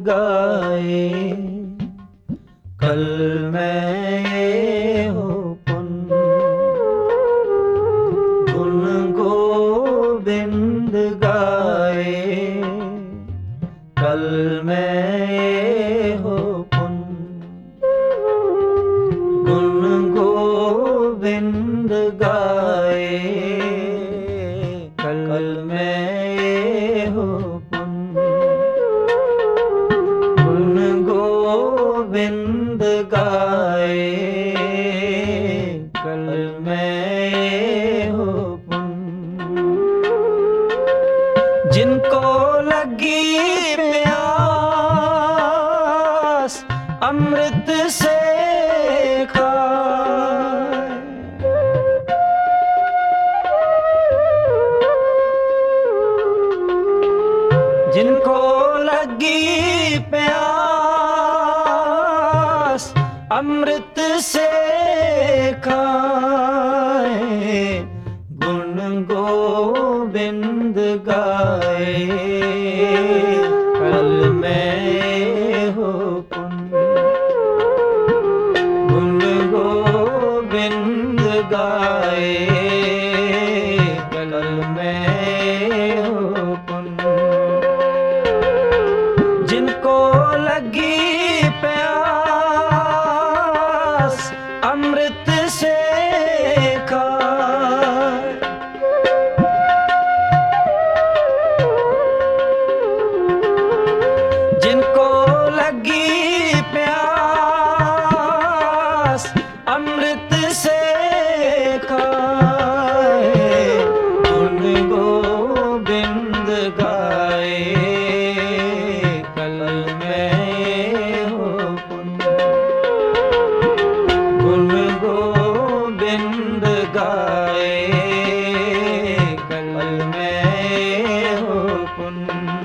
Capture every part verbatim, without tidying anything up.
गाए। कल मैं ये हो पुन गुण गोविंद गाए। कल मैं ये हो पुन गुण गोविंद गाए। कल मैं ये हो पुन गुण गोविंद गाए। कल मैं ये हो पुन जिनको लगी प्यास अमृत से खाए। जिनको लगी प्यास अमृत से खाए। गुण गोविंद गाए। कल मैं हो पुन गुण गोविंद गाए। कल मैं हो पुन जिनको लगी प्यास अमृत से खाए। जिनको लगी प्यास अमृत से खाए। गुण गोविंद गाए। कल मैं हो पुन गुण गोविंद गाए। कल मैं हो पुन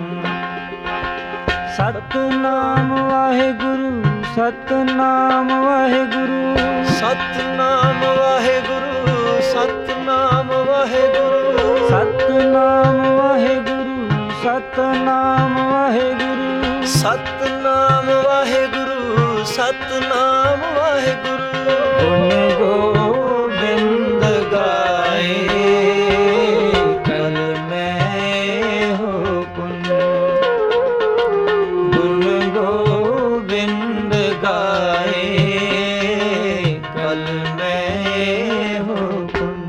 सतनाम वाहेगुरु सतनाम वाहेगुरु सतनाम वाहेगुरु सतनाम वाहेगुरु सतनाम वाहेगुरु सतनाम वाहेगुरु सतनाम वाहेगुरु सतनाम वाहेगुरु। गुण गोविंद गाए। कल मैं हो पुन गुण गोविंद गाए। कल मैं हो पुन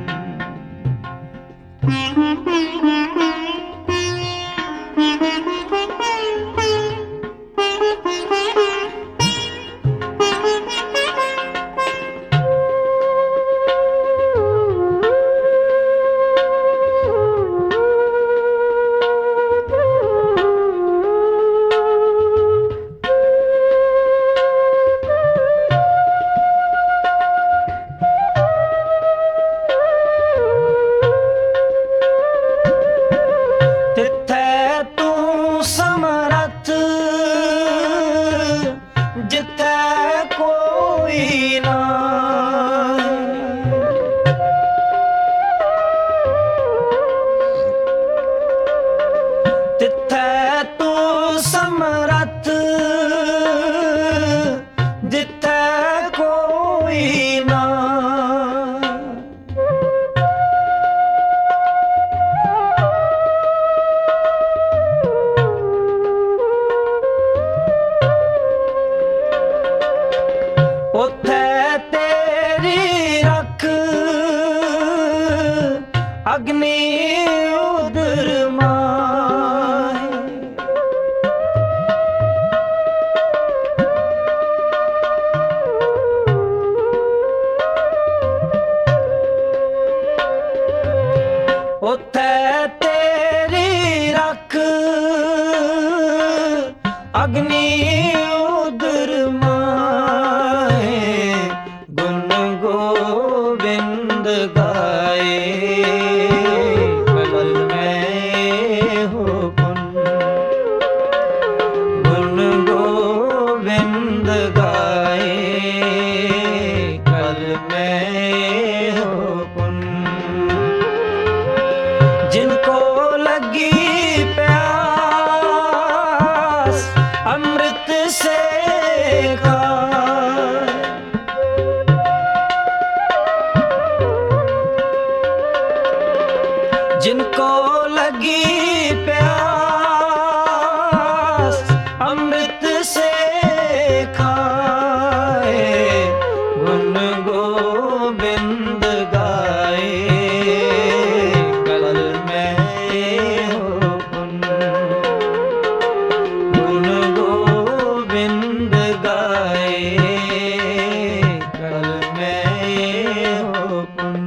अग्नि उदर माहे। उथे तेरी रख अग्नि उदर माहे। गुण गोविंद गाए। कल गोविंद गाए कल में हो पुन। गुण गोविंद गाए कल में हो पुन।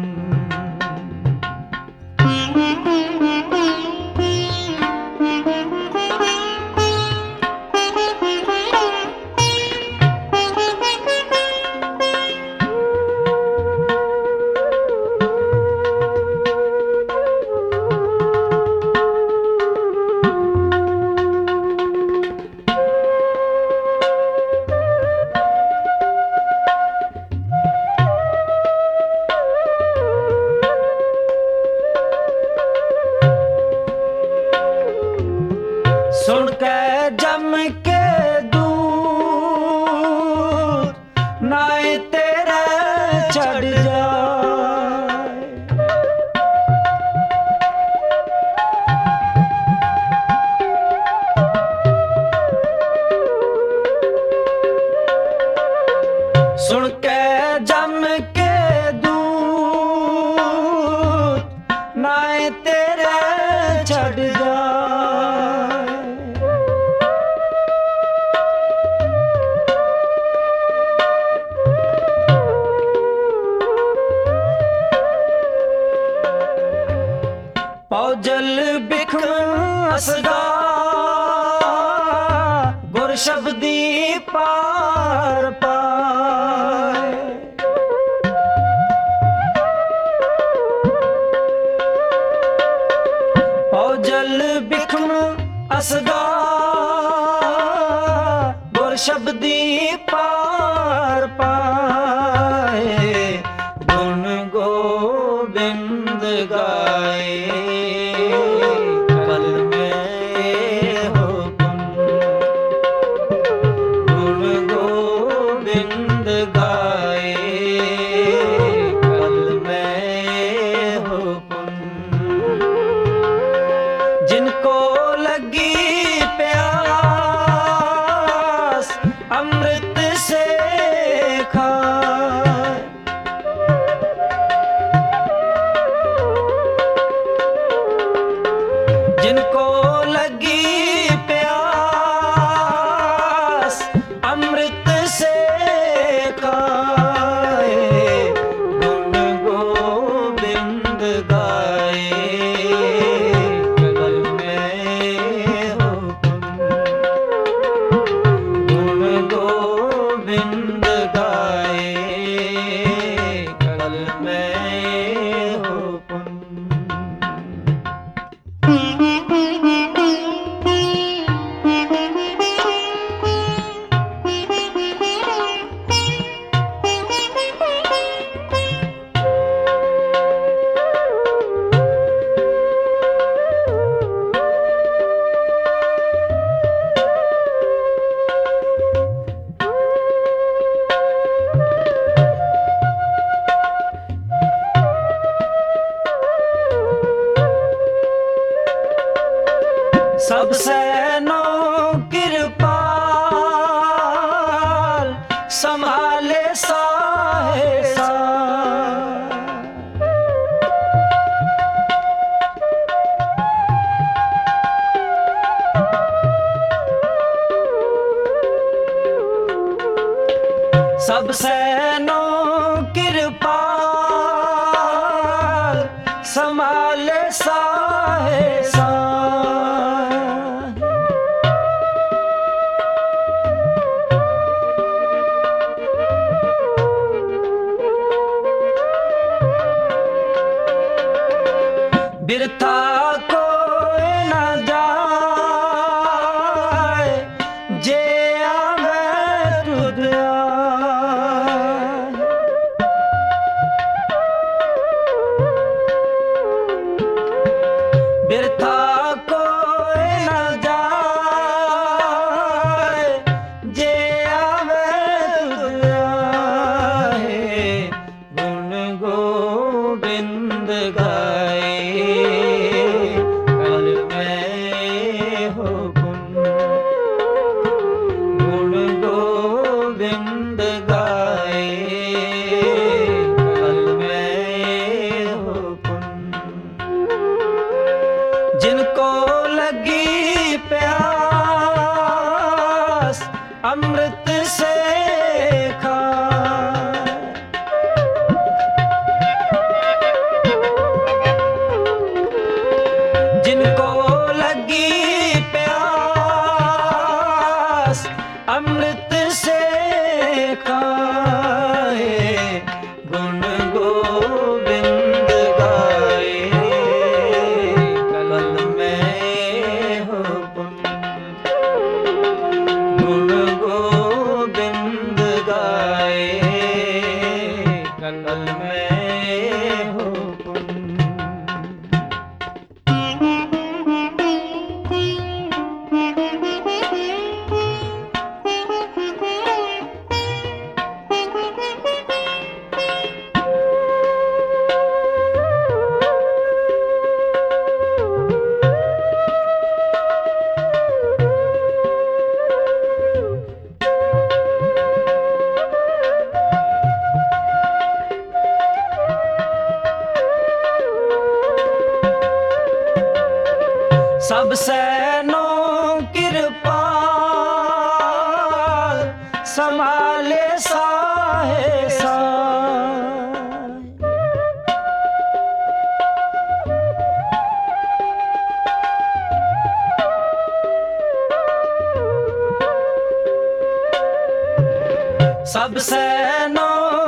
सुन के जम के दूत नाए तेरे चढ़ जाए। सुन के जम के दूत नाए तेरे चढ़ जाए। पौजल बिखम असदा गुर शब्दी पार पाए। पौजल बिखम असदा गुर शब्दी पार पाए। गुण गोविंद गाए कल में हो पुन। गुण गोविंद गाए कल में हो पुन। जिनको लगी प्यास अमृत से खाए। जिनको लगी प्यास अमृत से खाए। गुण गोविंद गाए कल में हो पुन। गुण गोविंद गाए कल में हो पुन। सबसे नो कृपाल संभाले साहे सा। सबसे नो कृपाल संभाले साहे सा। बिरथा कोई न जाए जे आवे तुध आए। बिरथा कोई न जाए जे आवे तुध आए। गुण गोविंद गाए कल में हो पुण्य। सब सैनो कृपाल संभाले साहे साय। सब सैनो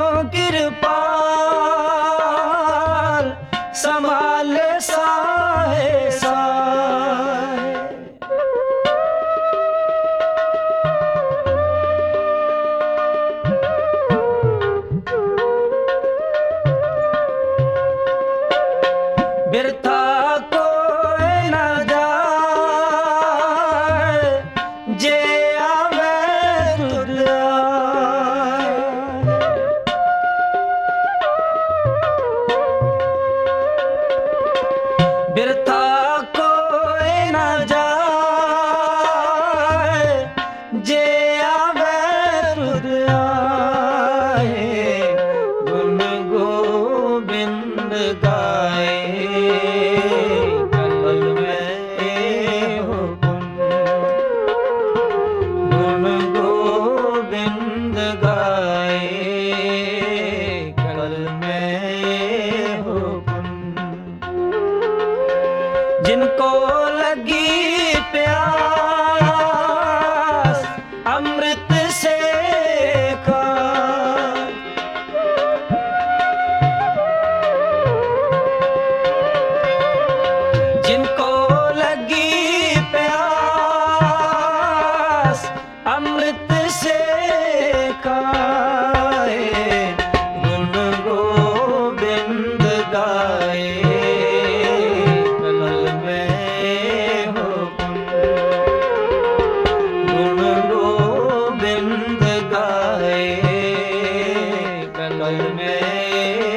कृपाल संभाले साहे साय। बिरथा कोई न जाए जे आवे तुध आए। बिरथा कोई न जाए जे आवे तुध आए। गुण गोबिंद गाए कल में हो पुण्य। गुण गोबिंद गाए कल में हो पुण्य। जिनको लगी प्यास अमृत से खाए। जिनको लगी प्यास अमृत से खाए। गुण गोबिंद गाए कल में हो पुण्य। गुण गोबिंद गाए कल में